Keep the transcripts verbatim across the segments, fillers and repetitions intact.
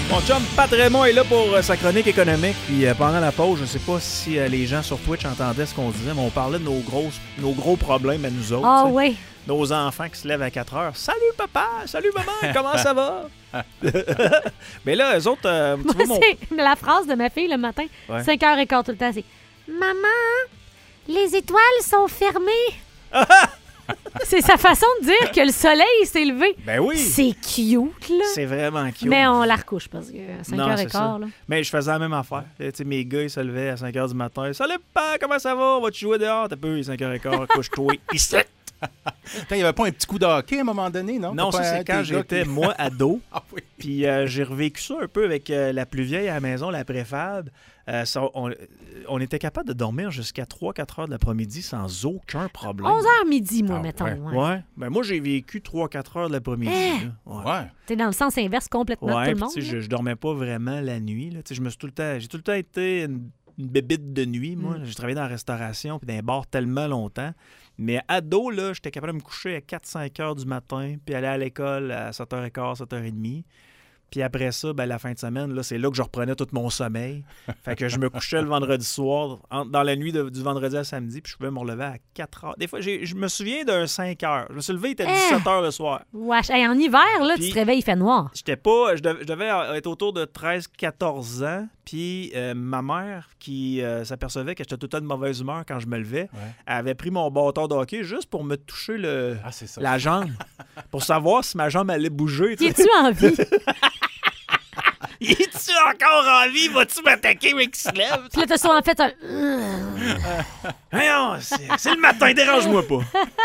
Mon chum Pat Raymond est là pour euh, sa chronique économique. Puis euh, pendant la pause, je sais pas si euh, les gens sur Twitch entendaient ce qu'on disait, mais on parlait de nos, grosses, nos gros problèmes à nous autres. Ah oh, oui. Nos enfants qui se lèvent à quatre heures. Salut papa, salut maman, comment ça va? Mais là, eux autres, euh, tu Moi, vois mon... c'est la phrase de ma fille le matin, Ouais. cinq heures quinze tout le temps, c'est « Maman, les étoiles sont fermées. » C'est sa façon de dire que le soleil s'est levé. Ben oui. C'est cute, là. C'est vraiment cute. Mais on la recouche parce que cinq Non, heures c'est quinze, ça. là. Mais je faisais la même affaire. Tu sais, mes gars, ils se levaient à cinq heures du matin. Salut papa, comment ça va? On va-tu jouer dehors? T'as peu, il est cinq heures quinze, couche-toi. Ici. Il n'y avait pas un petit coup de hockey à un moment donné, non? Non, T'as ça, pas c'est un- quand tes j'étais, gars qui- moi, ado. Ah oui. Puis euh, j'ai revécu ça un peu avec euh, la plus vieille à la maison, la préfab. Euh, ça, on, on était capable de dormir jusqu'à trois quatre heures de l'après-midi sans aucun problème. onze heures midi, moi, Ah, mettons. ouais. Ouais. Ouais. Ben moi, j'ai vécu trois quatre heures de l'après-midi. Eh! là. Ouais. Ouais. T'es dans le sens inverse complètement de Ouais, tout le puis monde. tu sais, là. je, je dormais pas vraiment la nuit. Là. Tu sais, Je me suis tout le temps, j'ai tout le temps été une, une bébite de nuit. Moi, Mm. j'ai travaillé dans la restauration puis dans les bars tellement longtemps. Mais ado, là, j'étais capable de me coucher à quatre cinq heures du matin puis aller à l'école à sept heures quinze, sept heures trente. Puis après ça, ben, la fin de semaine, là, c'est là que je reprenais tout mon sommeil. Fait que je me couchais le vendredi soir, en- dans la nuit de- du vendredi à samedi, puis je pouvais me relever à quatre heures. Des fois, j'ai- je me souviens d'un cinq heures. Je me suis levé, il était Eh! dix-sept heures le soir. Wesh. Hey, en hiver, là, Puis- tu te réveilles, il fait noir. J'étais pas. Je devais, je devais être autour de treize quatorze ans. Puis euh, ma mère, qui euh, s'apercevait que j'étais tout le temps de mauvaise humeur quand je me levais, Ouais. elle avait pris mon bâton de hockey juste pour me toucher le, Ah, c'est ça. la jambe. Pour savoir si ma jambe allait bouger. tu Y sais. es-tu en vie? Es-tu encore en vie? Vas-tu m'attaquer, mec, qui se lève? Puis là, t'as souvent fait un... Voyons, c'est c'est le matin, dérange-moi pas.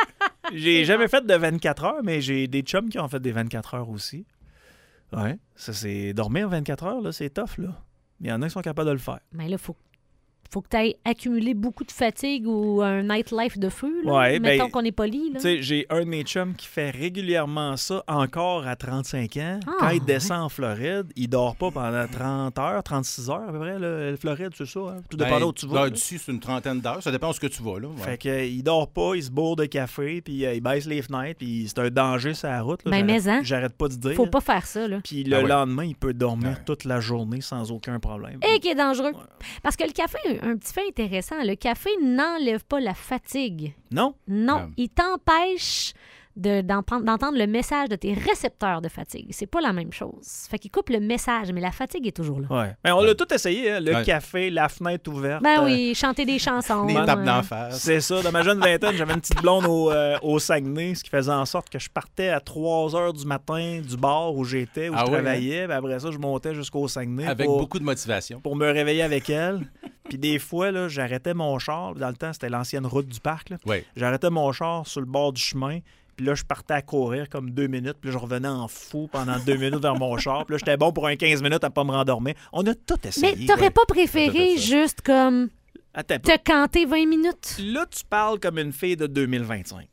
J'ai jamais fait de vingt-quatre heures, mais j'ai des chums qui ont fait des vingt-quatre heures aussi. Ouais, ça c'est dormir vingt-quatre heures, là, c'est tough, là. Il y en a qui sont capables de le faire. Mais là, faut, faut que tu aies accumulé beaucoup de fatigue ou un nightlife de feu. Là. Ouais, ben, Mettons qu'on n'est pas lit. Là. Tu sais, j'ai un de mes chums qui fait régulièrement ça encore à trente-cinq ans. Ah, Quand il descend en Floride, il dort pas pendant trente heures, trente-six heures à peu près. Là. La Floride, c'est ça. Hein? Tout dépend Ben, d'où tu vas. là, là. d'ici, c'est une trentaine d'heures. Ça dépend où ce que tu vas, là. Ouais. Fait que, euh, il dort pas, il se bourre de café, puis euh, il baisse les fenêtres, puis c'est un danger sur la route. Là. Ben, J'arrête- mais hein. J'arrête pas de dire. Faut pas faire ça. Là. Puis le Ah ouais. lendemain, il peut dormir Ouais. toute la journée sans aucun problème. Et qui est dangereux. Ouais. Parce que le café, un petit fait intéressant, le café n'enlève pas la fatigue. Non? Non, Ah. il t'empêche de- d'en- d'entendre le message de tes récepteurs de fatigue. C'est pas la même chose. Fait qu'il coupe le message, mais la fatigue est toujours là. Ouais. Ben, on l'a tout essayé, hein? Le Ouais. café, la fenêtre ouverte. Ben euh, oui, chanter des chansons. Des euh, tapes d'en face. C'est ça. Dans ma jeune vingtaine, j'avais une petite blonde au, euh, au Saguenay, ce qui faisait en sorte que je partais à trois heures du matin du bar où j'étais, où Ah je ouais, travaillais. Puis après ça, je montais jusqu'au Saguenay Avec pour, beaucoup de motivation. pour me réveiller avec elle. Puis des fois, là, j'arrêtais mon char. Dans le temps, c'était l'ancienne route du parc. Là. Oui. J'arrêtais mon char sur le bord du chemin. Puis là, je partais à courir comme deux minutes. Puis là, je revenais en fou pendant deux minutes vers mon char. Puis là, j'étais bon pour un quinze minutes à pas me rendormir. On a tout essayé. Mais t'aurais ouais. pas Tout à préféré fait ça. juste comme Attends un peu. te canter vingt minutes? Là, tu parles comme une fille de deux mille vingt-cinq.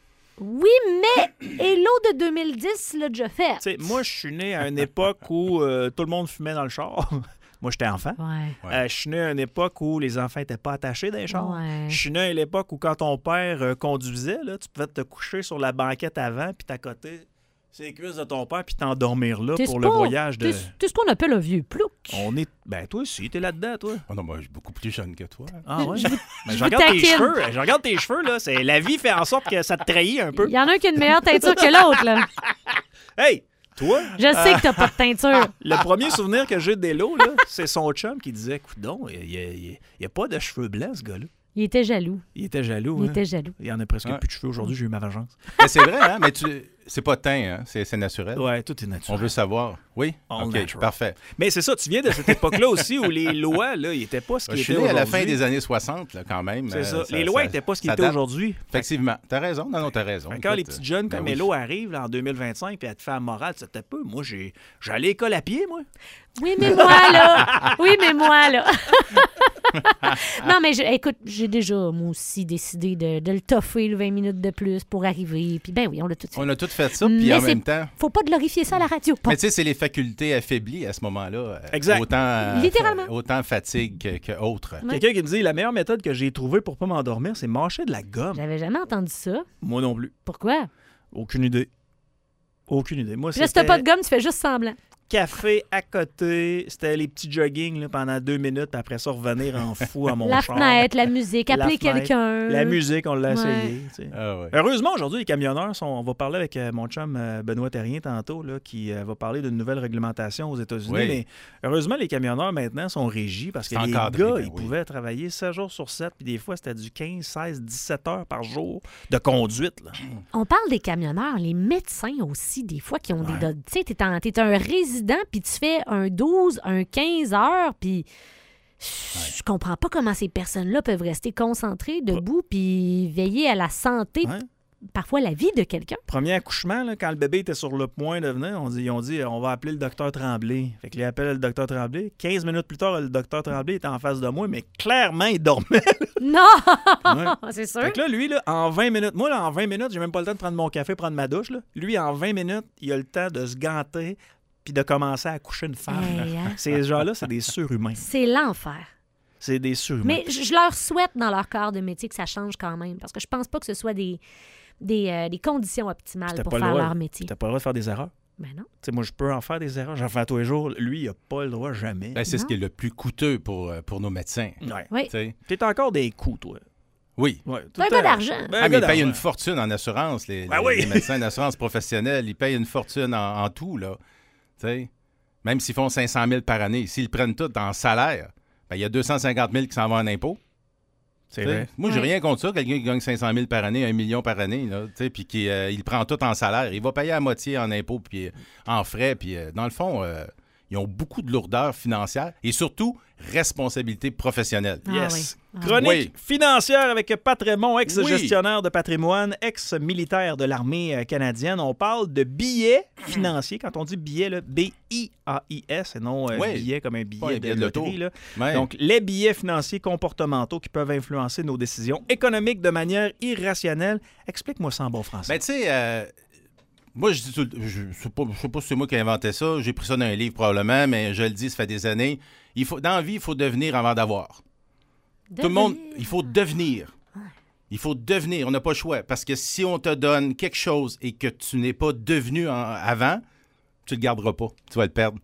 Oui, mais Hello de deux mille dix l'a déjà fait. Tu sais, moi, je suis né à une époque où euh, tout le monde fumait dans le char. Moi, j'étais enfant. Ouais. Ouais. Euh, je suis né à une époque où les enfants n'étaient pas attachés dans les chars. Ouais. Je suis né à l'époque où, quand ton père euh, conduisait, là, tu pouvais te coucher sur la banquette avant, puis t'accoter ses cuisses de ton père, puis t'endormir là T'es pour ce le pas- voyage de... T'es t'es ce qu'on appelle un vieux plouc. On est... Ben, toi aussi, t'es là-dedans, toi. Oh non, moi, je suis beaucoup plus jeune que toi. Ah ouais? Ben, je, je vous regarde tes taquine. cheveux. Je regarde tes cheveux, là. C'est... La vie fait en sorte que ça te trahit un peu. Il y en a un qui a une meilleure teinture que l'autre, là. Hey! Toi? Je sais que t'as pas de teinture. Le premier souvenir que j'ai d'Hélo, là, c'est son chum qui disait, coudon, il n'y a, pas de cheveux blancs, ce gars-là. Il était jaloux. Il était jaloux. Il hein? était jaloux. Il en a presque Ouais. plus de cheveux aujourd'hui, j'ai eu ma vengeance. Mais c'est vrai, hein? Mais tu... c'est pas teint, hein? C'est c'est naturel. Ouais, tout est On naturel. veut savoir. Oui? All OK, natural. parfait. Mais c'est ça, tu viens de cette époque-là aussi où les lois, là, ils n'étaient pas ce Je qu'ils suis étaient né à aujourd'hui. la fin des années soixante, là, quand même. C'est Euh, ça. Les lois n'étaient pas ce qu'ils ça étaient date. aujourd'hui. Effectivement. T'as raison. Non, non, t'as raison. Fait que quand les Écoute, petites jeunes ben comme oui. Hélo arrivent là, en deux mille vingt-cinq puis elle te fait la morale, c'était peu. Moi, j'ai j'allais à l'école à pied, moi. Oui, mais moi, là. Oui, mais moi, là. Non, mais je- écoute, j'ai déjà, moi aussi, décidé de, de le toffer le vingt minutes de plus pour arriver. Puis ben oui, on l'a tout fait. On a tout fait ça, puis Mais en c'est- même temps... Faut pas glorifier ça à la radio. Pas- Mais tu sais, c'est les facultés affaiblies à ce moment-là. euh, Exact. Autant, euh, Littéralement. fa- autant fatigue que, que autre. Ouais. Quelqu'un qui me dit la meilleure méthode que j'ai trouvée pour pas m'endormir, c'est mâcher de la gomme. J'avais jamais entendu ça. Moi non plus. Pourquoi? Aucune idée. Aucune idée. Moi, Puis là, si c'était... t'as pas de gomme, tu fais juste semblant. café à côté. C'était les petits jogging là, pendant deux minutes. Puis après ça, revenir en fou à mon La char. fenêtre, la musique, La appeler fenêtre, quelqu'un. La musique, on l'a Ouais. essayé. tu sais. Ah ouais. Heureusement, aujourd'hui, les camionneurs sont... On va parler avec euh, mon chum euh, Benoît Terrien tantôt, là, qui euh, va parler d'une nouvelle réglementation aux États-Unis. Oui. Mais heureusement, les camionneurs, maintenant, sont régis parce que C'est les encadré, gars, ben ils oui. pouvaient travailler sept jours sur sept. Puis des fois, c'était du quinze, seize, dix-sept heures par jour de conduite. Là. On parle des camionneurs, les médecins aussi, des fois, qui ont Ouais. des... Tu sais, t'es, en- t'es un résident, puis tu fais un douze, un quinze heures, puis je comprends pas comment ces personnes-là peuvent rester concentrées, debout, puis veiller à la santé, Ouais. parfois la vie de quelqu'un. Premier accouchement, là, quand le bébé était sur le point de venir, on dit, ils ont dit on va appeler le docteur Tremblay. Fait que les appellent le docteur Tremblay. quinze minutes plus tard, le docteur Tremblay était en face de moi, mais clairement, il dormait. Non! Ouais. C'est sûr. Fait que là, lui, là, en vingt minutes, moi, là, en vingt minutes, j'ai même pas le temps de prendre mon café, prendre ma douche. Là. Lui, en vingt minutes, il a le temps de se ganter puis de commencer à accoucher une femme. là. Hey, hein? Ces gens-là, c'est des surhumains. C'est l'enfer. C'est des surhumains. Mais je je leur souhaite dans leur corps de métier que ça change quand même, parce que je pense pas que ce soit des, des, euh, des conditions optimales T'as pour pas le faire droit. leur métier. T'as pas le droit de faire des erreurs. Ben non. Tu sais, moi, je peux en faire des erreurs. J'en fais à tous les jours. Lui, il a pas le droit jamais. Ben, c'est ce Non. qui est le plus coûteux pour, euh, pour nos médecins. Ouais. Oui. tu sais. T'es encore des coups, toi. Oui. Ouais, tout T'as un le gars temps. d'argent. Ben, un Ah, mais gars ils payent d'argent. une fortune en assurance, les, Ben les- oui. les médecins d'assurance professionnelle. Ils payent une fortune en, en tout, là. Tu sais, même s'ils font cinq cent mille par année, s'ils le prennent tout en salaire, ben, il y a deux cent cinquante mille qui s'en vont en impôts. C'est Tu sais, vrai. Moi, j'ai Ouais. rien contre ça, quelqu'un qui gagne cinq cent mille par année, un million par année, là, tu sais, puis qui euh, il prend tout en salaire. Il va payer à moitié en impôts puis euh, en frais. Puis, euh, dans le fond, euh, ils ont beaucoup de lourdeur financière et surtout responsabilité professionnelle. Ah Yes. oui. Ah Chronique oui. financière avec Pat Raymond, ex-gestionnaire de patrimoine, ex-militaire de l'armée euh, canadienne. On parle de billets financiers. Quand on dit billets, là, B I A I S, et non euh, Oui. billet comme un billet, Pas un de, billet de loto. loterie. Là. Ouais. Donc, les billets financiers comportementaux qui peuvent influencer nos décisions économiques de manière irrationnelle. Explique-moi ça en bon français. Ben, tu sais, euh, moi, je dis tout le- je ne sais pas, je sais pas si c'est moi qui ai inventé ça. J'ai pris ça dans un livre probablement, mais je le dis, ça fait des années. Il faut, dans la vie, il faut devenir avant d'avoir. Tout le monde, il faut devenir. Il faut devenir. On n'a pas le choix. Parce que si on te donne quelque chose et que tu n'es pas devenu en- avant, tu le garderas pas. Tu vas le perdre.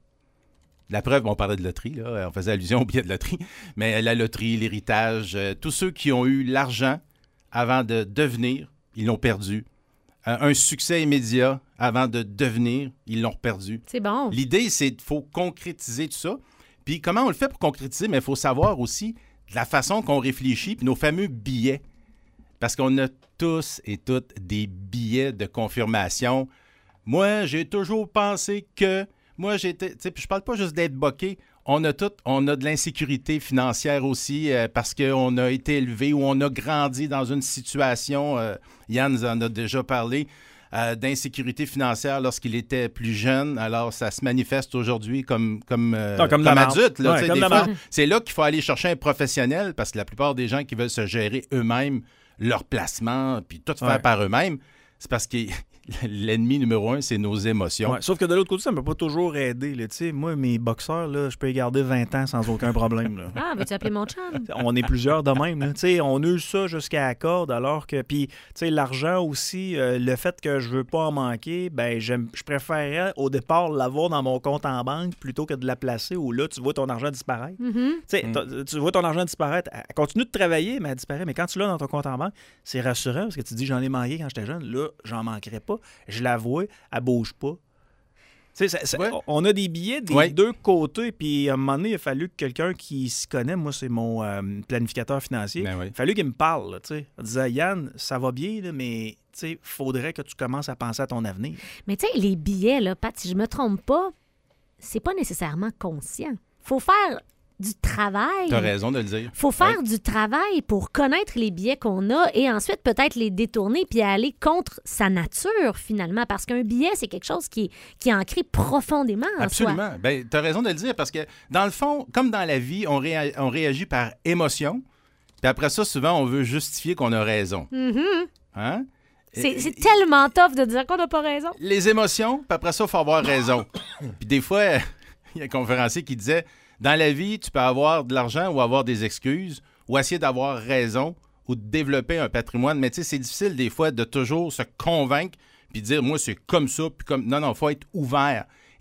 La preuve, on parlait de loterie, là. On faisait allusion au billet de loterie. Mais la loterie, l'héritage, euh, tous ceux qui ont eu l'argent avant de devenir, ils l'ont perdu. Euh, un succès immédiat avant de devenir, ils l'ont perdu. C'est bon. L'idée, c'est qu'il faut concrétiser tout ça. Puis comment on le fait pour concrétiser? Mais il faut savoir aussi de la façon qu'on réfléchit, puis nos fameux billets. Parce qu'on a tous et toutes des billets de confirmation. Moi, j'ai toujours pensé que... Moi, j'étais... Tu sais, puis je parle pas juste d'être boqué. On a tout, on a de l'insécurité financière aussi euh, parce qu'on a été élevé ou on a grandi dans une situation, euh, Yann nous en a déjà parlé, euh, d'insécurité financière lorsqu'il était plus jeune. Alors, ça se manifeste aujourd'hui comme, comme, euh, Ah, comme comme de la marde. adulte. Là, Ouais, tu sais, comme des de la fois, marde. c'est là qu'il faut aller chercher un professionnel parce que la plupart des gens qui veulent se gérer eux-mêmes, leur placement, puis tout faire Ouais. par eux-mêmes, c'est parce que l'ennemi numéro un, c'est nos émotions. Ouais, sauf que de l'autre côté, ça ne m'a pas toujours aidé. Là. Tu sais, moi, mes boxeurs, là, je peux les garder vingt ans sans aucun problème. Là. Ah, veux-tu appeler mon chum? On est plusieurs de même. Là. Tu sais, on use ça jusqu'à la corde, alors que. Puis, tu sais, l'argent aussi, euh, le fait que je veux pas en manquer, ben, j'aime- je préférerais au départ l'avoir dans mon compte en banque plutôt que de la placer où là, tu vois ton argent disparaître. Mhm. Tu sais, t'as- tu vois ton argent disparaître. Elle continue de travailler, mais elle disparaît. Mais quand tu l'as dans ton compte en banque, c'est rassurant parce que tu te dis j'en ai manqué quand j'étais jeune. Là, j'en manquerai pas. Je la vois, elle bouge pas. Tu sais, ça- ça- Ouais. on a des billets des Ouais. deux côtés. Puis à un moment donné, il a fallu que quelqu'un qui s'y connaît, moi, c'est mon euh, planificateur financier, Ben oui. il a fallu qu'il me parle. Là, tu sais, en disant Yann, ça va bien, là, mais il faudrait que tu commences à penser à ton avenir. Mais tu sais, les billets, là, Pat, si je me trompe pas, c'est pas nécessairement conscient. Faut faire du travail. Tu as raison de le dire. Faut faire du travail pour connaître les billets qu'on a et ensuite peut-être les détourner puis aller contre sa nature finalement. Parce qu'un billet, c'est quelque chose qui est, qui est ancré profondément en soi. Absolument. Ben, tu as raison de le dire parce que, dans le fond, comme dans la vie, on, réa- on réagit par émotion. Puis après ça, souvent, on veut justifier qu'on a raison. Mhm. Hein? C'est Et- c'est tellement tough de dire qu'on n'a pas raison. Les émotions, puis après ça, il faut avoir raison. Puis des fois, il y a un conférencier qui disait, dans la vie, tu peux avoir de l'argent ou avoir des excuses ou essayer d'avoir raison ou de développer un patrimoine. Mais tu sais, c'est difficile des fois de toujours se convaincre puis dire, moi, c'est comme ça. Puis comme... Non, non, il faut être ouvert.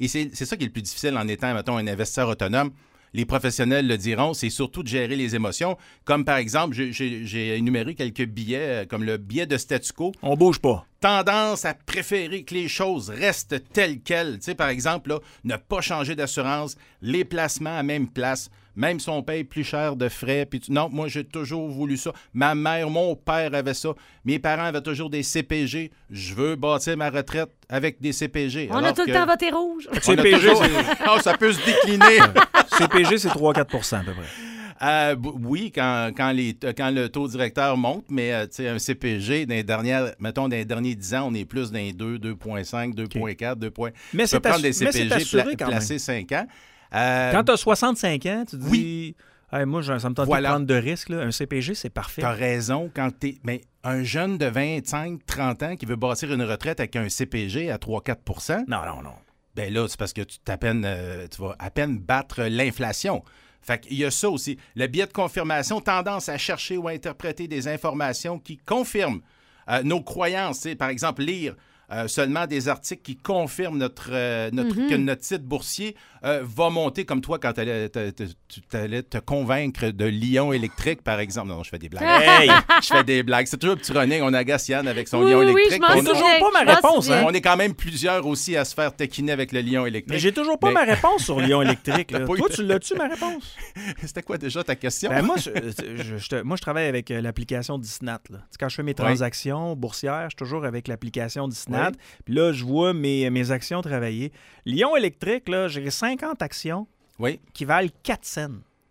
Et c'est, c'est ça qui est le plus difficile en étant, mettons, un investisseur autonome. Les professionnels le diront, c'est surtout de gérer les émotions. Comme par exemple, j'ai, j'ai, j'ai énuméré quelques billets, comme le billet de statu quo. On bouge pas. Tendance à préférer que les choses restent telles quelles. Tu sais, par exemple, là, ne pas changer d'assurance, les placements à même place, même si on paye plus cher de frais. Puis tu... Non, moi, j'ai toujours voulu ça. Ma mère, mon père avait ça. Mes parents avaient toujours des C P G. Je veux bâtir ma retraite avec des C P G. On Alors a tout que... le temps voté rouge. C P G, toujours... oh, ça peut se décliner. C P G, c'est trois à quatre pour cent à peu près. Euh, b- oui, quand, quand, les, quand le taux directeur monte, mais euh, un C P G, dans les dernières, mettons, dans les derniers dix ans, on est plus dans les deux, deux virgule cinq, deux virgule quatre, deux. Mais c'est, prendre des assu- mais C P G c'est assuré pla- quand même. placés cinq ans. Euh, Quand tu as soixante-cinq ans, tu te dis Oui. hey, moi, ça me tente Voilà. de prendre de risques. Là. Un C P G, c'est parfait. Tu as raison. Quand t'es, mais un jeune de vingt-cinq, trente ans qui veut bâtir une retraite avec un C P G à trois à quatre pour cent, Non, non, non. ben là, c'est parce que tu, à peine, euh, tu vas à peine battre l'inflation. Fait qu'il y a ça aussi. Le biais de confirmation, tendance à chercher ou à interpréter des informations qui confirment euh, nos croyances. Tu sais, par exemple, lire euh, seulement des articles qui confirment notre, euh, notre, Mhm. que notre titre boursier euh, va monter, comme toi quand t'allais- t'a- t'a- tu allais te convaincre de Lion électrique, par exemple. Non, je fais des blagues. Hey! Je fais des blagues. C'est toujours un petit running. On agace Yann avec son Oui, Lion oui, oui, électrique. je m'en On- C'est toujours souviens, pas ma je m'en réponse, souviens. hein? on est quand même plusieurs aussi à se faire taquiner avec le Lion électrique. Mais j'ai toujours pas Mais- ma réponse sur Lion électrique. Là. T'as pas eu Toi, de- tu l'as-tu, ma réponse? C'était quoi déjà ta question? Ben, moi, je, je- je te- moi, je travaille avec euh, l'application Disnat. Là. Tu sais, quand je fais mes transactions boursières, je suis toujours avec l'application Disnat. Oui. Puis là, je vois mes, mes actions travailler. Lion électrique, là, j'ai cinquante actions Oui. qui valent quatre cents.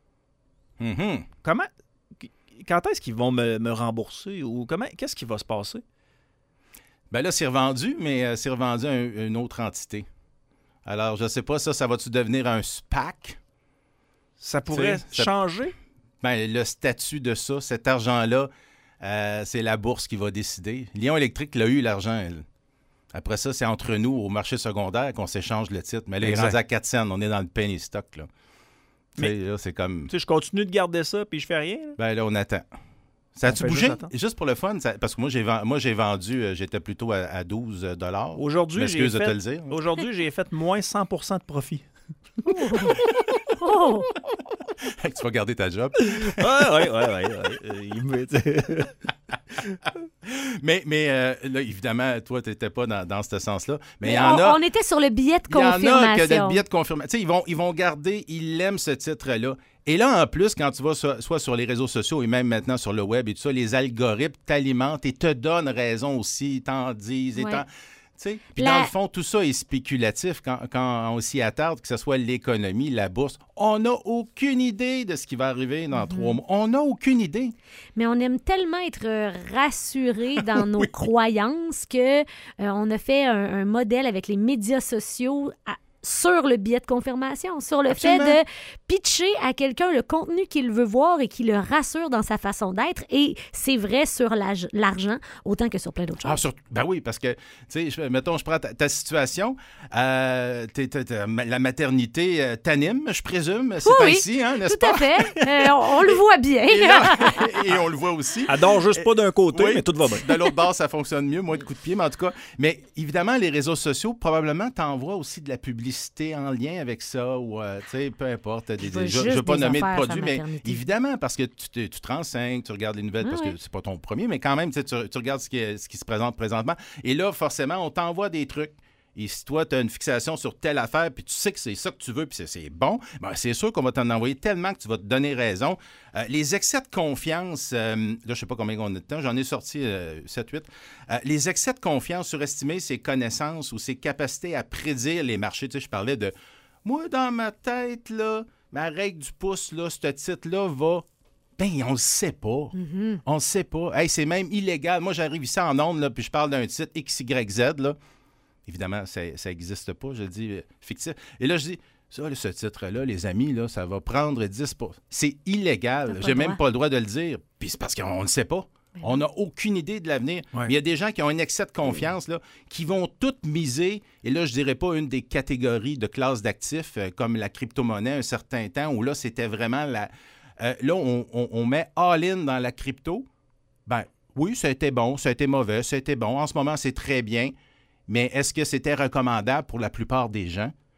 Mhm. Comment... Quand est-ce qu'ils vont me, me rembourser? Ou comment... Qu'est-ce qui va se passer? Ben là, c'est revendu, mais euh, c'est revendu à un- une autre entité. Alors, je sais pas, ça, ça va-tu devenir un SPAC? Ça pourrait Tu sais, ça- changer? Ben, le statut de ça, cet argent-là, euh, c'est la bourse qui va décider. Lion électrique l'a eu, l'argent, elle. Après ça, c'est entre nous, au marché secondaire, qu'on s'échange le titre. Mais là, il est Exact. rendu à quatre cents. On est dans le penny stock, là. Tu sais, Mais- là, c'est comme... Tu sais, je continue de garder ça, puis je fais rien. là. Ben là, on attend. Ça On a-tu fait bougé? juste attendre. Juste pour le fun, ça- parce que moi, j'ai, ven- moi, j'ai vendu, euh, j'étais plutôt à, à douze dollars. Aujourd'hui, j'ai M'excuse de fait... te le dire. Aujourd'hui, j'ai fait moins cent pour cent de profit. Oh! Tu vas garder ta job. Ouais, ouais, ouais, ouais. ouais. Euh, il me- Mais, mais euh, là, évidemment, toi, tu n'étais pas dans, dans ce sens-là. Mais il y on, en a. on était sur le billet de Il y en a que confirmation. le billet de confirmation. Tu sais, ils vont, ils vont garder, ils aiment ce titre-là. Et là, en plus, quand tu vas so- soit sur les réseaux sociaux et même maintenant sur le web et tout ça, les algorithmes t'alimentent et te donnent raison aussi, ils t'en disent. Et Ouais. t'en- tu sais, puis La- dans le fond, tout ça est spéculatif quand, quand on s'y attarde, que ce soit l'économie, la bourse. On n'a aucune idée de ce qui va arriver dans trois mois. On n'a aucune idée. Mais on aime tellement être rassurés dans nos croyances que euh, on a fait un, un modèle avec les médias sociaux à- sur le billet de confirmation, sur le Absolument. fait de pitcher à quelqu'un le contenu qu'il veut voir et qui le rassure dans sa façon d'être. Et c'est vrai sur l'ag- l'argent autant que sur plein d'autres Ah, choses. sur- ben oui, parce que, tu sais, je- mettons, je prends ta, ta situation. Euh, t'es- t'es- t'es- la maternité euh, t'anime, je présume. C'est Oui, oui. ainsi, hein, n'est-ce Tout pas? à fait. Euh, on, on le voit bien. Et, là- et on le voit aussi. Adore juste pas d'un côté, Oui. mais tout va bien. De l'autre bord, ça fonctionne mieux, moins de coups de pied, mais en tout cas. Mais évidemment, les réseaux sociaux, probablement, t'envoient aussi de la publicité en lien avec ça, ou, euh, tu sais, peu importe. Des, Je veux des- je ne juste veux pas des nommer de affaires sur produits, la mais maternité. évidemment, parce que tu te, tu te renseignes, tu regardes les nouvelles, Ah parce oui. que c'est pas ton premier, mais quand même, tu, sais, tu tu regardes ce qui, est- ce qui se présente présentement. Et là, forcément, on t'envoie des trucs. Et si toi, tu as une fixation sur telle affaire, puis tu sais que c'est ça que tu veux, puis c'est- c'est bon, ben c'est sûr qu'on va t'en envoyer tellement que tu vas te donner raison. Euh, les excès de confiance, euh, là, je sais pas combien on a de temps, j'en ai sorti euh, sept huit. Euh, les excès de confiance, surestimer ses connaissances ou ses capacités à prédire les marchés. Tu sais, je parlais de, moi, dans ma tête, là, ma règle du pouce, là, ce titre-là va... Ben, on le sait pas. Mhm. On le sait pas. Hey, c'est même illégal. Moi, j'arrive ici en ondes, là, puis je parle d'un titre X Y Z, là. Évidemment, ça n'existe pas, je le dis euh, fictif. Et là, je dis, ça, là, ce titre-là, les amis, là, ça va prendre dix pour cent. C'est T'as illégal. pas J'ai le même droit. pas le droit de le dire. Puis c'est parce qu'on ne le sait pas. On n'a aucune idée de l'avenir. Ouais. Mais il y a des gens qui ont un excès de confiance, là, qui vont toutes miser. Et là, je dirais pas une des catégories de classes d'actifs euh, comme la crypto-monnaie un certain temps, où là, c'était vraiment la... euh, là, on, on- on met all-in dans la crypto. Ben oui, ça a été bon, ça a été mauvais, ça a été bon. En ce moment, c'est très bien. Mais est-ce que c'était recommandable pour la plupart des gens?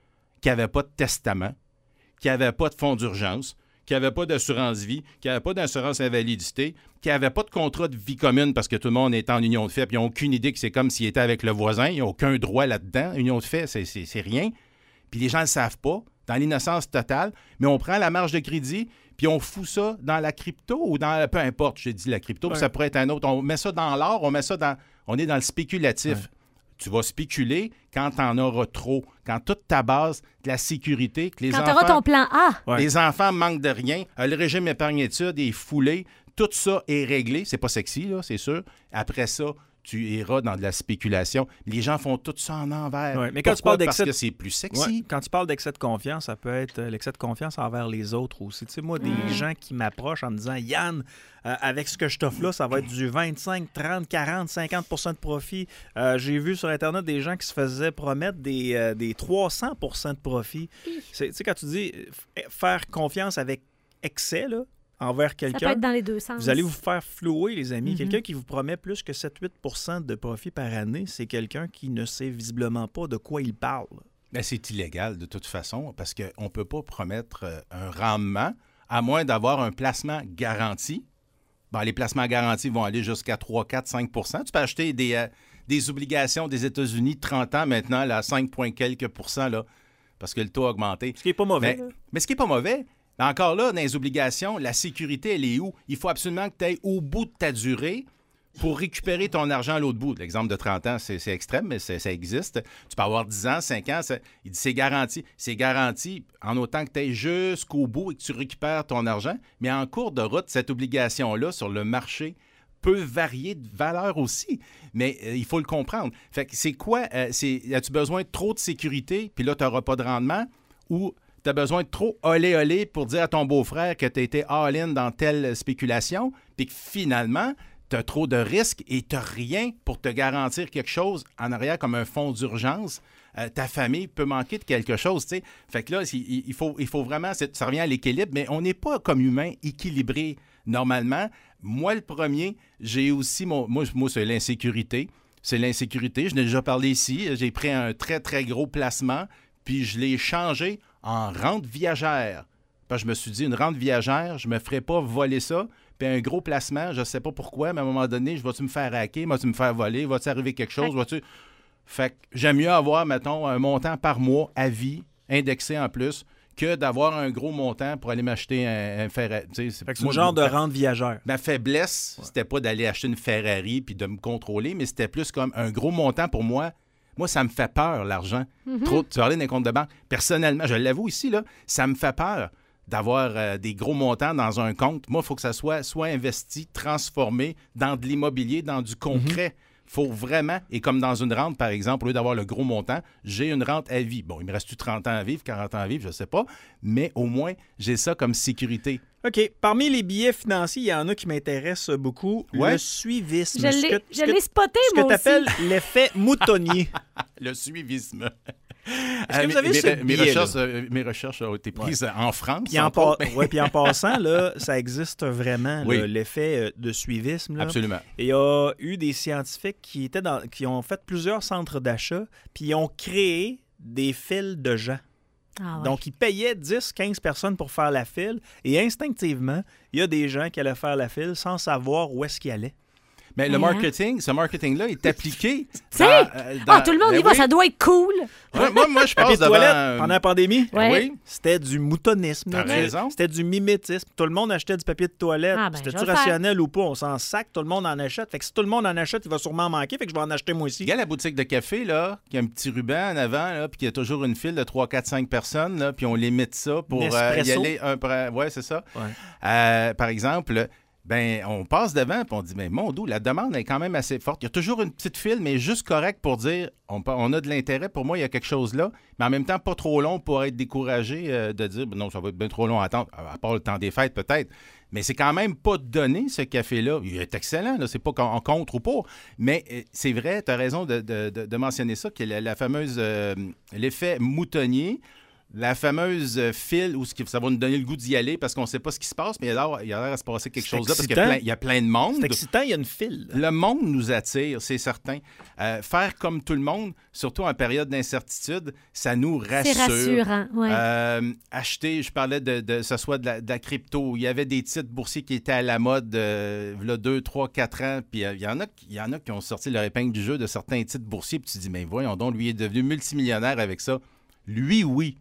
qui n'avaient pas de testament, qui n'avaient pas de fonds d'urgence, qui n'avaient pas d'assurance vie, qui n'avaient pas d'assurance invalidité, qui n'avaient pas de contrat de vie commune parce que tout le monde est en union de fait, puis ils n'ont aucune idée que c'est comme s'ils étaient avec le voisin, ils n'ont aucun droit là-dedans. Union de fait, c'est, c'est, c'est rien. Puis les gens ne le savent pas, dans l'innocence totale, mais on prend la marge de crédit, puis on fout ça dans la crypto ou dans, peu importe, j'ai dit la crypto, ouais. Ça pourrait être un autre. On met ça dans l'or, on met ça dans, on est dans le spéculatif. Ouais. Tu vas spéculer quand tu en auras trop, quand toute ta base de la sécurité, que les quand enfants... tu auras ton plan A. Ouais. Les enfants manquent de rien, le régime épargne-études est foulé, tout ça est réglé. C'est pas sexy, là, c'est sûr. Après ça, tu iras dans de la spéculation. Les gens font tout ça en envers. Ouais, mais quand Pourquoi? tu parles Parce d'excès... que c'est plus sexy. Ouais, quand tu parles d'excès de confiance, ça peut être l'excès de confiance envers les autres aussi. Tu sais, moi, des mmh. gens qui m'approchent en me disant « Yann, euh, avec ce que je t'offre là, ça va être du vingt-cinq, trente, quarante, cinquante pour cent de profit. Euh, » J'ai vu sur Internet des gens qui se faisaient promettre des, euh, des trois cents pour cent de profit. Tu sais, quand tu dis faire confiance avec excès, là, envers quelqu'un, ça peut être dans les deux sens. Vous allez vous faire flouer, les amis. Mm-hmm. Quelqu'un qui vous promet plus que sept à huit pour cent de profit par année, c'est quelqu'un qui ne sait visiblement pas de quoi il parle. Bien, c'est illégal de toute façon parce qu'on ne peut pas promettre un rendement à moins d'avoir un placement garanti. Bon, les placements garantis vont aller jusqu'à trois, quatre, cinq pour cent. Tu peux acheter des, euh, des obligations des États-Unis de trente ans maintenant là, à cinq quelques pourcents là, parce que le taux a augmenté. Ce qui n'est pas mauvais. Mais, mais ce qui n'est pas mauvais, mais encore là, dans les obligations, la sécurité, elle est où? Il faut absolument que tu ailles au bout de ta durée pour récupérer ton argent à l'autre bout. L'exemple de trente ans, c'est, c'est extrême, mais c'est, ça existe. Tu peux avoir dix ans, cinq ans, ça, il dit c'est garanti. C'est garanti en autant que tu ailles jusqu'au bout et que tu récupères ton argent. Mais en cours de route, cette obligation-là sur le marché peut varier de valeur aussi. Mais euh, il faut le comprendre. Fait que c'est quoi? Euh, c'est, as-tu besoin de trop de sécurité, puis là, tu n'auras pas de rendement? Ou tu as besoin de trop olé olé pour dire à ton beau-frère que tu as été all-in dans telle spéculation, puis que finalement, tu as trop de risques et tu n'as rien pour te garantir quelque chose en arrière comme un fonds d'urgence. Euh, ta famille peut manquer de quelque chose, tu sais. Fait que là, il, il, faut, il faut vraiment... Ça revient à l'équilibre, mais on n'est pas comme humain équilibré normalement. Moi, le premier, j'ai aussi... Mon, moi, moi, c'est l'insécurité. C'est l'insécurité. Je n'ai déjà parlé ici. J'ai pris un très, très gros placement, puis je l'ai changé en rente viagère. Parce que je me suis dit, une rente viagère, je ne me ferais pas voler ça. Puis un gros placement, je ne sais pas pourquoi, mais à un moment donné, je vais-tu me faire hacker, vas-tu me faire voler, va-tu arriver quelque chose, vas-tu... Fait que j'aime mieux avoir, mettons, un montant par mois à vie, indexé en plus, que d'avoir un gros montant pour aller m'acheter un, un Ferrari. C'est, fait que c'est le genre de rente viagère. Ma faiblesse, ouais. C'était pas d'aller acheter une Ferrari puis de me contrôler, mais c'était plus comme un gros montant pour moi. Moi, ça me fait peur, l'argent. Mm-hmm. Trop, tu parlais d'un compte de banque. Personnellement, je l'avoue ici, là, ça me fait peur d'avoir euh, des gros montants dans un compte. Moi, il faut que ça soit soit investi, transformé dans de l'immobilier, dans du concret. Il mm-hmm. faut vraiment, et comme dans une rente, par exemple, au lieu d'avoir le gros montant, j'ai une rente à vie. Bon, il me reste-tu trente ans à vivre, quarante ans à vivre, je ne sais pas, mais au moins, j'ai ça comme sécurité. OK. Parmi les billets financiers, il y en a qui m'intéressent beaucoup. Ouais. Le suivisme. Je l'ai, que, je l'ai spoté, ce moi que tu appelles aussi. l'effet moutonnier. Le suivisme. Est-ce que vous avez mes, ce mes, billet, recherches, euh, mes recherches ont été prises ouais. en France. Puis en, pa- ouais, puis en passant, là, ça existe vraiment, oui. là, l'effet de suivisme. Là. Absolument. Et il y a eu des scientifiques qui, étaient dans, qui ont fait plusieurs centres d'achat, puis ils ont créé des files de gens. Ah ouais. Donc, ils payaient dix à quinze personnes pour faire la file, et instinctivement, il y a des gens qui allaient faire la file sans savoir où est-ce qu'ils allaient. Mais le marketing, ce marketing-là est appliqué. Tu sais, euh, oh, tout le monde y va, oui. Ça doit être cool. Ouais, moi, moi, je passe devant... toilette, pendant la pandémie, ouais. oui, c'était du moutonnisme. T'as raison. C'était du mimétisme. Tout le monde achetait du papier de toilette. Ah, ben, c'était-tu rationnel ou pas? On s'en sac, tout le monde en achète. Fait que si tout le monde en achète, il va sûrement manquer. Fait que je vais en acheter moi aussi. Il y a la boutique de café, là, qui a un petit ruban en avant, là, puis qui a toujours une file de trois, quatre, cinq personnes, là, puis on limite ça pour euh, y aller un par... Ouais, c'est ça. Ouais. Euh, par exemple... Ben, on passe devant et on dit, mais mon Dieu, la demande est quand même assez forte. Il y a toujours une petite file, mais juste correct pour dire, on, on a de l'intérêt. Pour moi, il y a quelque chose là, mais en même temps, pas trop long pour être découragé euh, de dire, non, ça va être bien trop long à attendre, à part le temps des fêtes peut-être. Mais c'est quand même pas donné, ce café-là. Il est excellent, là, c'est pas en contre ou pas. Mais euh, c'est vrai, tu as raison de, de, de, de mentionner ça, que la, la fameuse, euh, l'effet moutonnier. La fameuse file où ça va nous donner le goût d'y aller parce qu'on ne sait pas ce qui se passe, mais il y a l'air, il y a l'air à se passer quelque C'est chose là parce qu'il y excitant. a plein, il y a plein de monde. C'est excitant, il y a une file. Le monde nous attire, c'est certain. Euh, faire comme tout le monde, surtout en période d'incertitude, ça nous rassure. C'est rassurant, ouais. Euh, acheter, je parlais de, de ce soit de la, de la crypto. Il y avait des titres boursiers qui étaient à la mode euh, il y a deux, trois, quatre ans. Puis euh, il y en a, il y en a qui ont sorti leur épingle du jeu de certains titres boursiers. Puis tu te dis, mais voyons donc, lui est devenu multimillionnaire avec ça. Lui, oui.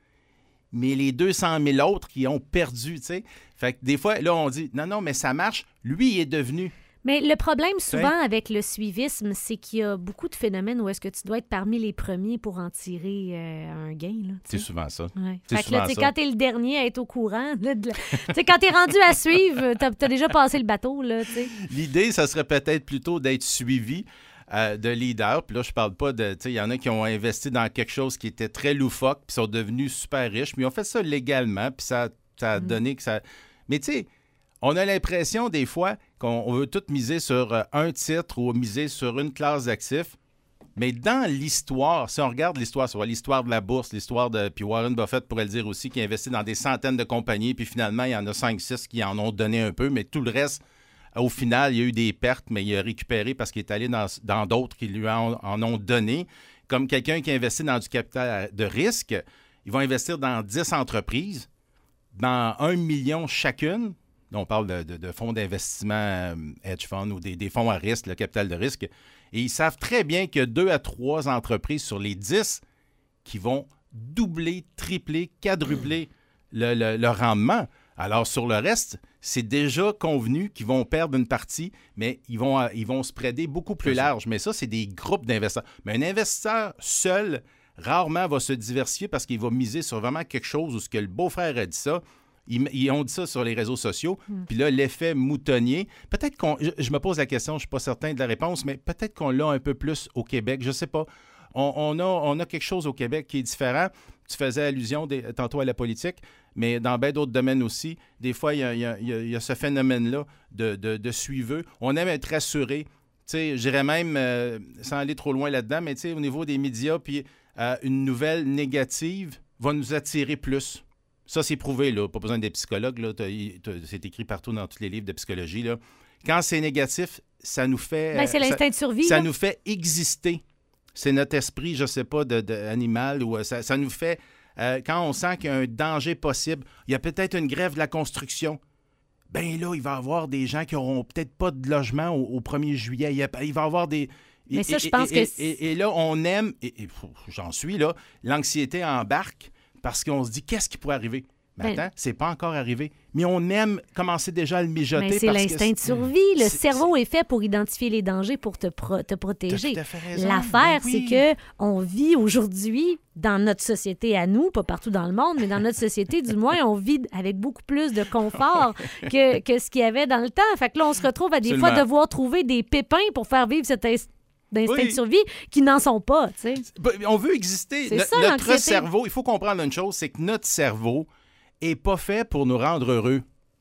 Mais les deux cent mille autres qui ont perdu, tu sais. Fait que des fois, là, on dit, non, non, mais ça marche. Lui, il est devenu. Mais le problème souvent Ouais. avec le suivisme, c'est qu'il y a beaucoup de phénomènes où est-ce que tu dois être parmi les premiers pour en tirer euh, un gain. Là, tu C'est sais. souvent ça. Ouais. C'est Fait que là, souvent tu sais, ça. quand t'es le dernier à être au courant, là, de la- tu sais, quand t'es rendu à suivre, t'as, t'as déjà passé le bateau, là, tu sais. L'idée, ça serait peut-être plutôt d'être suivi euh, de leaders. Puis là, je parle pas de... Tu sais, il y en a qui ont investi dans quelque chose qui était très loufoque, puis sont devenus super riches, mais ils ont fait ça légalement, puis ça, ça a Mm. donné que ça... Mais tu sais, on a l'impression des fois qu'on on veut tout miser sur euh, un titre ou miser sur une classe d'actifs. Mais dans l'histoire, si on regarde l'histoire, sur l'histoire de la bourse, l'histoire de... Puis Warren Buffett pourrait le dire aussi, qui a investi dans des centaines de compagnies, puis finalement, il y en a cinq six qui en ont donné un peu, mais tout le reste... Au final, il y a eu des pertes, mais il a récupéré parce qu'il est allé dans, dans d'autres qui lui en, en ont donné. Comme quelqu'un qui investit dans du capital de risque, ils vont investir dans dix entreprises, dans un million chacune. On parle de, de- de fonds d'investissement, euh, hedge fund ou des, des fonds à risque, le capital de risque. Et ils savent très bien qu'il y a deux à trois entreprises sur les dix qui vont doubler, tripler, quadrupler le, le- le rendement. Alors, sur le reste, c'est déjà convenu qu'ils vont perdre une partie, mais ils vont, euh, ils vont se prêter beaucoup plus C'est ça. large. Mais ça, c'est des groupes d'investisseurs. Mais un investisseur seul, rarement va se diversifier parce qu'il va miser sur vraiment quelque chose où ce que le beau-frère a dit ça. Ils, ils ont dit ça sur les réseaux sociaux. Puis là, l'effet moutonnier, peut-être qu'on... Je, je me pose la question, je ne suis pas certain de la réponse, mais peut-être qu'on l'a un peu plus au Québec. Je ne sais pas. On, on a, on a quelque chose au Québec qui est différent. Tu faisais allusion des- tantôt à la politique, mais dans bien d'autres domaines aussi. Des fois, il y a, il y a- il y a- il y a ce phénomène-là de, de, de suiveux. On aime être rassuré. Tu sais, je dirais même, euh, sans aller trop loin là-dedans, mais tu sais, au niveau des médias, puis euh, une nouvelle négative va nous attirer plus. Ça, c'est prouvé, là. Pas besoin d'être psychologue, là. T'as- t'as- c'est écrit partout dans tous les livres de psychologie, là. Quand c'est négatif, ça nous fait... Ben, c'est euh, ça- l'instinct de survie. ça là. nous fait exister. C'est notre esprit, je ne sais pas, de, de animal. Ou, euh, ça, ça nous fait... euh, quand on sent qu'il y a un danger possible, il y a peut-être une grève de la construction. Ben là, il va y avoir des gens qui n'auront peut-être pas de logement au, au premier juillet. Il, y a- il va y avoir des... Mais et- ça, je et- pense et- que Et, et- et là, on aime... Et, et, pff, j'en suis, là. L'anxiété embarque parce qu'on se dit, qu'est-ce qui pourrait arriver? Mais Ben- attends, c'est pas encore arrivé. Mais on aime commencer déjà à le mijoter. Mais c'est parce que l'instinct de c'est- survie. Le c'est- cerveau est fait pour identifier les dangers, pour te, pro- te T'as protéger. tout à fait raison. L'affaire, Ben oui. c'est que on vit aujourd'hui dans notre société à nous, pas partout dans le monde, mais dans notre société, du moins, on vit avec beaucoup plus de confort que, que ce qu'il y avait dans le temps. Fait que là, on se retrouve à des fois Absolument. devoir trouver des pépins pour faire vivre cet ins- d'instinct Oui. de survie qui n'en sont pas, tu sais. Ben, on veut exister. C'est No- ça, notre l'anxiété. cerveau, il faut comprendre une chose, c'est que notre cerveau est pas fait pour nous rendre heureux.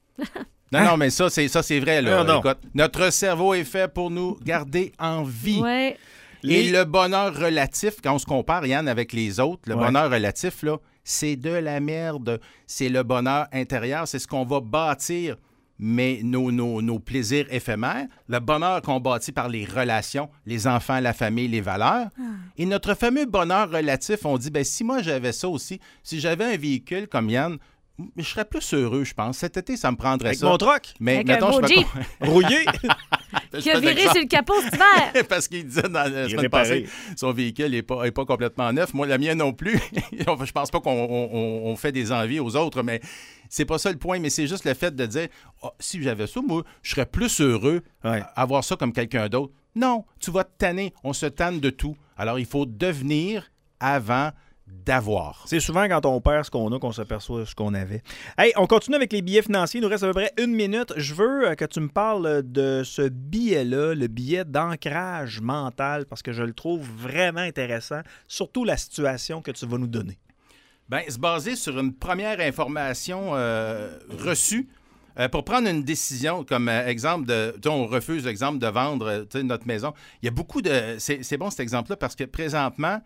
Non, non, mais ça, c'est ça, c'est vrai. Là. Ah, non. Écoute, notre cerveau est fait pour nous garder en vie. Ouais. Et Les- le bonheur relatif, quand on se compare, Yann, avec les autres, le Ouais. bonheur relatif, là, c'est de la merde. C'est le bonheur intérieur. C'est ce qu'on va bâtir, mais nos, nos, nos plaisirs éphémères. Le bonheur qu'on bâtit par les relations, les enfants, la famille, les valeurs. Et notre fameux bonheur relatif, on dit, ben si moi j'avais ça aussi, si j'avais un véhicule comme Yann, je serais plus heureux, je pense. Cet été, ça me prendrait Avec ça. mon troc, Mais Avec un mettons, beau je me Jeep. rouillé. Qui a viré sur le capot cet hiver. Parce qu'il disait dans la Il est semaine réparé. passée, son véhicule n'est pas, est pas complètement neuf. Moi, la mienne non plus. Je pense pas qu'on on- on- on fait des envies aux autres, mais c'est pas ça le point. Mais c'est juste le fait de dire, Ah, si j'avais ça, moi, je serais plus heureux Ouais. à avoir ça comme quelqu'un d'autre. Non, tu vas te tanner. On se tanne de tout. Alors, il faut devenir avant d'avoir. C'est souvent quand on perd ce qu'on a qu'on s'aperçoit ce qu'on avait. Hey, on continue avec les billets financiers. Il nous reste à peu près une minute. Je veux euh, que tu me parles de ce billet-là, le billet d'ancrage mental, parce que je le trouve vraiment intéressant, surtout la situation que tu vas nous donner. Bien, se baser sur une première information euh, reçue euh, pour prendre une décision, comme euh, exemple de... tu sais, on refuse, exemple, de vendre euh, tu sais, notre maison. Il y a beaucoup de... C'est c'est bon cet exemple-là parce que présentement,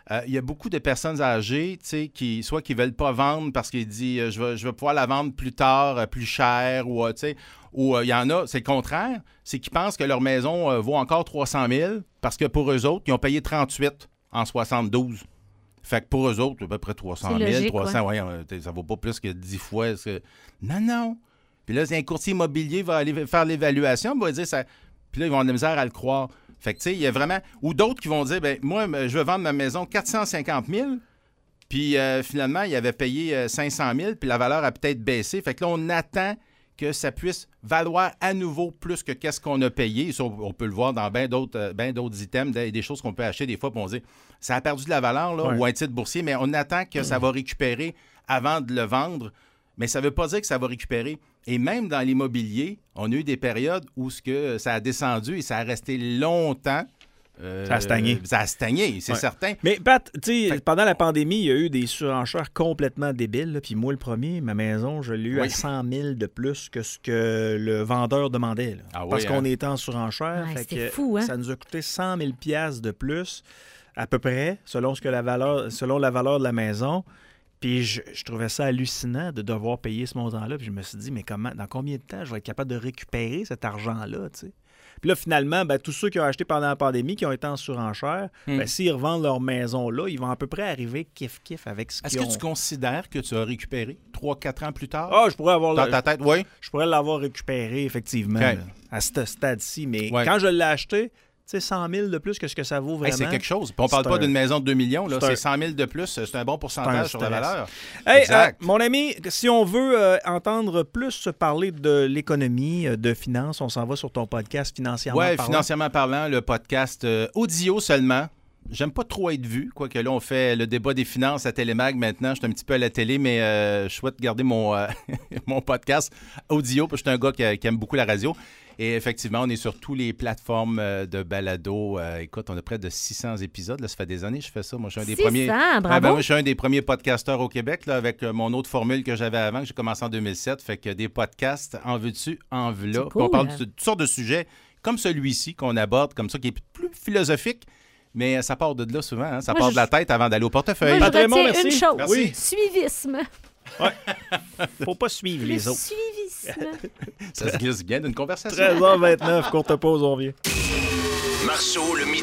euh, il y a beaucoup de personnes âgées, tu sais, qui soit qui ne veulent pas vendre parce qu'ils disent euh, je vais, je vais pouvoir la vendre plus tard, euh, plus cher, ou euh, tu sais, ou il euh, y en a, c'est le contraire, c'est qu'ils pensent que leur maison euh, vaut encore trois cent mille parce que pour eux autres, ils ont payé trente-huit en soixante-douze. Fait que pour eux autres, à peu près trois cent mille, trois cents, ouais. Ouais, ça ne vaut pas plus que dix fois. Que... Non, non. Puis là, un courtier immobilier va aller faire l'évaluation, il va dire ça. Puis là, ils vont avoir de la misère à le croire. Fait que, tu sais, il y a vraiment... Ou d'autres qui vont dire, ben moi, je veux vendre ma maison quatre cent cinquante mille, puis euh, finalement, il avait payé euh, cinq cent mille, puis la valeur a peut-être baissé. Fait que là, on attend que ça puisse valoir à nouveau plus que qu'est-ce qu'on a payé. Ça, on peut le voir dans bien d'autres, euh, bien d'autres items, des, des choses qu'on peut acheter des fois, puis on dit, ça a perdu de la valeur, là, ouais. ou un titre boursier, mais on attend que ça va récupérer avant de le vendre. Mais ça ne veut pas dire que ça va récupérer. Et même dans l'immobilier, on a eu des périodes où ce que ça a descendu et ça a resté longtemps. Euh, ça a stagné. Ça a stagné, c'est ouais. certain. Mais Pat, tu sais, pendant la pandémie, il y a eu des surenchères complètement débiles. Puis moi, le premier, ma maison, je l'ai eu oui. à cent mille de plus que ce que le vendeur demandait. Là, ah oui, parce hein? qu'on était en surenchère. Ouais, fait c'était que fou, hein? Ça nous a coûté cent mille dollars de plus, à peu près, selon, ce que la valeur, selon la valeur de la maison. Puis je, je trouvais ça hallucinant de devoir payer ce montant-là. Puis je me suis dit, mais comment, dans combien de temps je vais être capable de récupérer cet argent-là, tu sais? Puis là, finalement, ben, tous ceux qui ont acheté pendant la pandémie, qui ont été en surenchère, mm. ben, s'ils revendent leur maison-là, ils vont à peu près arriver kiff-kiff avec ce qu'ils ont. Est-ce que tu considères que tu as récupéré trois quatre ans plus tard? Ah, je pourrais avoir... Dans le... ta tête, oui? Je pourrais l'avoir récupéré, effectivement, okay. là, à ce stade-ci. Mais ouais. quand je l'ai acheté... Tu sais, cent mille de plus que ce que ça vaut vraiment. Hey, c'est quelque chose. Puis on ne parle pas un... d'une maison de deux millions. Là. C'est, c'est cent mille de plus. C'est un bon pourcentage sur la valeur. Hey, euh, mon ami, si on veut euh, entendre plus parler de l'économie, euh, de finances, on s'en va sur ton podcast Financièrement ouais, parlant. Oui, Financièrement parlant, le podcast euh, audio seulement. J'aime pas trop être vu, quoique là, on fait le débat des finances à Télémag maintenant. Je suis un petit peu à la télé, mais euh, je souhaite garder mon, euh, mon podcast audio, parce que je suis un gars qui, qui aime beaucoup la radio. Et effectivement, on est sur toutes les plateformes euh, de balado. Euh, écoute, on a près de six cents épisodes. Là, ça fait des années que je fais ça. Moi, je suis un des six cents, premiers. Bravo. Ah, ben, moi, je suis un des premiers podcasteurs au Québec, là, avec euh, mon autre formule que j'avais avant, que j'ai commencé en deux mille sept. Fait que des podcasts, en veux-tu, en veux-là. Cool, on parle hein? de toutes sortes de sujets, comme celui-ci qu'on aborde, comme ça, qui est plus philosophique. Mais ça part de là souvent. Hein? Ça moi, part je... de la tête avant d'aller au portefeuille. Moi, je Patrick, retiens merci. une chose. Merci. Suivisme. Ouais. Faut pas suivre les Le autres. suivisme. Ça se glisse bien d'une conversation. treize heures vingt-neuf, courte pause, on revient. Marceau, le